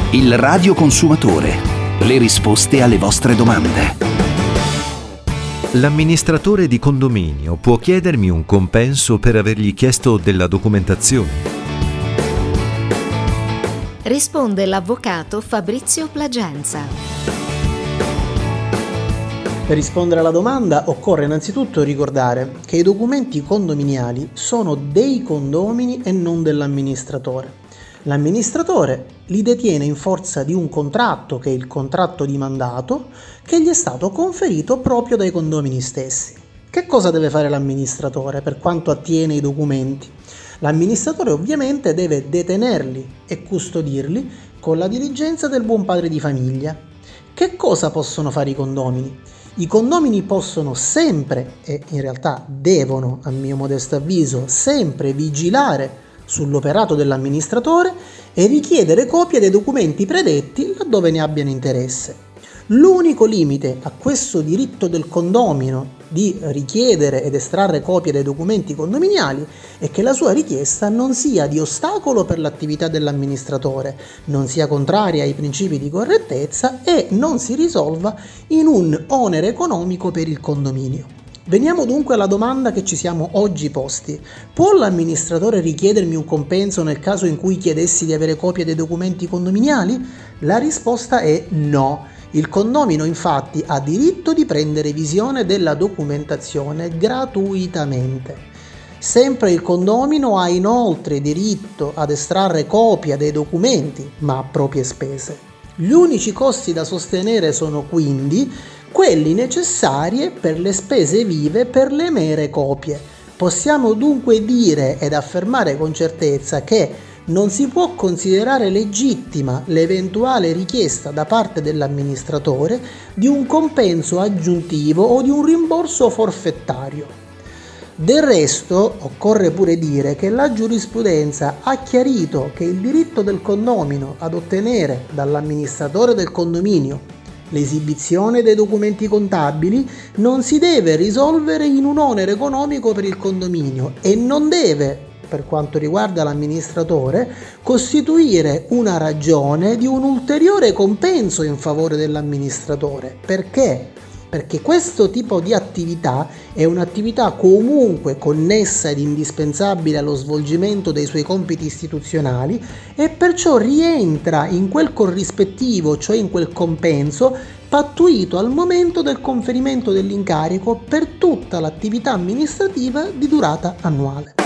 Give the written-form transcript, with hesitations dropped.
Il radioconsumatore. Le risposte alle vostre domande. L'amministratore di condominio può chiedermi un compenso per avergli chiesto della documentazione? Risponde l'avvocato Fabrizio Plagenza. Per rispondere alla domanda occorre innanzitutto ricordare che i documenti condominiali sono dei condomini e non dell'amministratore. L'amministratore li detiene in forza di un contratto, che è il contratto di mandato, che gli è stato conferito proprio dai condomini stessi. Che cosa deve fare l'amministratore per quanto attiene i documenti? L'amministratore ovviamente deve detenerli e custodirli con la diligenza del buon padre di famiglia. Che cosa possono fare i condomini? I condomini possono sempre, e in realtà devono, a mio modesto avviso, sempre vigilare sull'operato dell'amministratore e richiedere copie dei documenti predetti laddove ne abbiano interesse. L'unico limite a questo diritto del condomino di richiedere ed estrarre copie dei documenti condominiali è che la sua richiesta non sia di ostacolo per l'attività dell'amministratore, non sia contraria ai principi di correttezza e non si risolva in un onere economico per il condominio. Veniamo dunque alla domanda che ci siamo oggi posti. Può l'amministratore richiedermi un compenso nel caso in cui chiedessi di avere copie dei documenti condominiali? La risposta è no. Il condomino infatti ha diritto di prendere visione della documentazione gratuitamente. Sempre il condomino ha inoltre diritto ad estrarre copia dei documenti, ma a proprie spese. Gli unici costi da sostenere sono quindi quelli necessari per le spese vive per le mere copie. Possiamo dunque dire ed affermare con certezza che non si può considerare legittima l'eventuale richiesta da parte dell'amministratore di un compenso aggiuntivo o di un rimborso forfettario. Del resto, occorre pure dire che la giurisprudenza ha chiarito che il diritto del condomino ad ottenere dall'amministratore del condominio l'esibizione dei documenti contabili non si deve risolvere in un onere economico per il condominio e non deve, per quanto riguarda l'amministratore, costituire una ragione di un ulteriore compenso in favore dell'amministratore. Perché? Perché questo tipo di attività è un'attività comunque connessa ed indispensabile allo svolgimento dei suoi compiti istituzionali e perciò rientra in quel corrispettivo, cioè in quel compenso pattuito al momento del conferimento dell'incarico per tutta l'attività amministrativa di durata annuale.